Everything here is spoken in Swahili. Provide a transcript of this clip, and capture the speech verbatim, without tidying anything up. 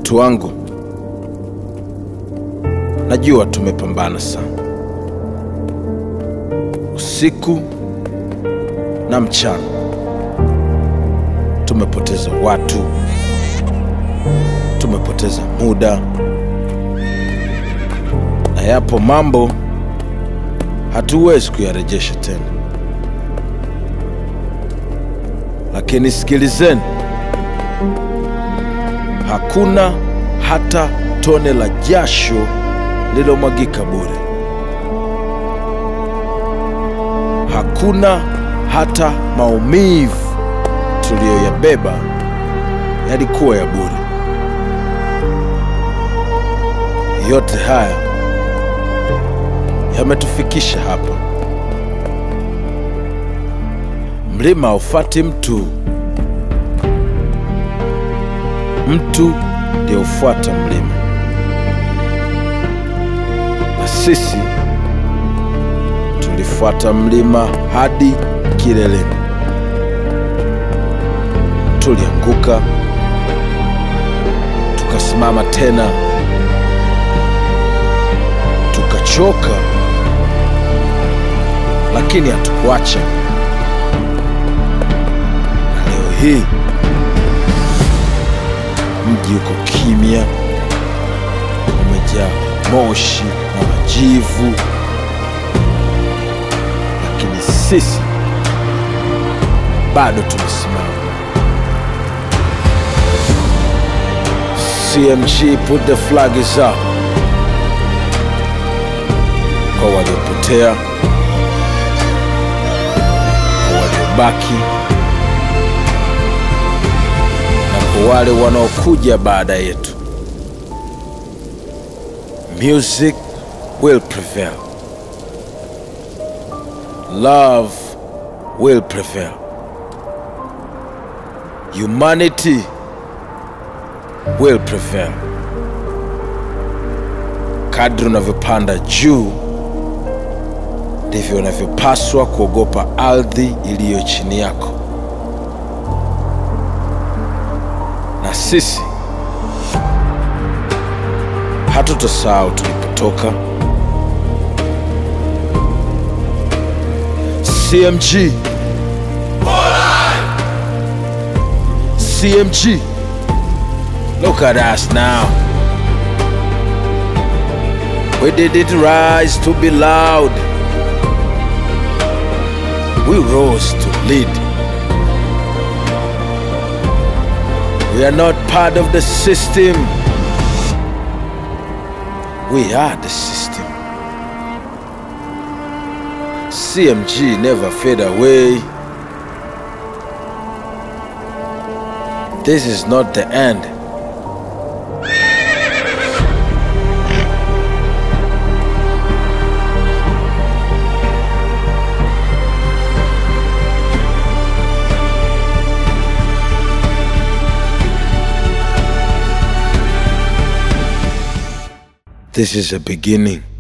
Watu wangu, najua tumepambana sana, usiku na mchana. Tumepoteza watu, tumepoteza muda, na yapo mambo hatuwezi kuyarejesha tena. Lakini sikilizeni, hakuna hata tone la jasho lililomwagika bure. Hakuna hata maumivu tuliyoyabeba yalikuwa ya bure. Yote haya yametufikisha hapa. Mlima haufuati mtu, mtu ndiye hufuata mlima. Na sisi tulifuata mlima hadi kileleni. Tulianguka, tukasimama tena, tukachoka, lakini hatukuacha. Na leo hii mji uko kimya, umejaa moshi na majivu, lakini sisi bado tumesimama. C M G, put the flag is up. Kwa waliopotea, kwa waliobaki, na kwa wale wanaokuja baada yetu. Music will prevail. Love will prevail. Humanity will prevail. Kadri unavyopanda juu, ndivyo unavyopaswa kuogopa ardhi iliyo chini yako. Na sisi hatutasahau tulipotoka. C M G, C M G, look at us now. We didn't rise to be loud. We rose to lead. We are not part of the system. We are the system. C M G never fade away. This is not the end. This is a beginning.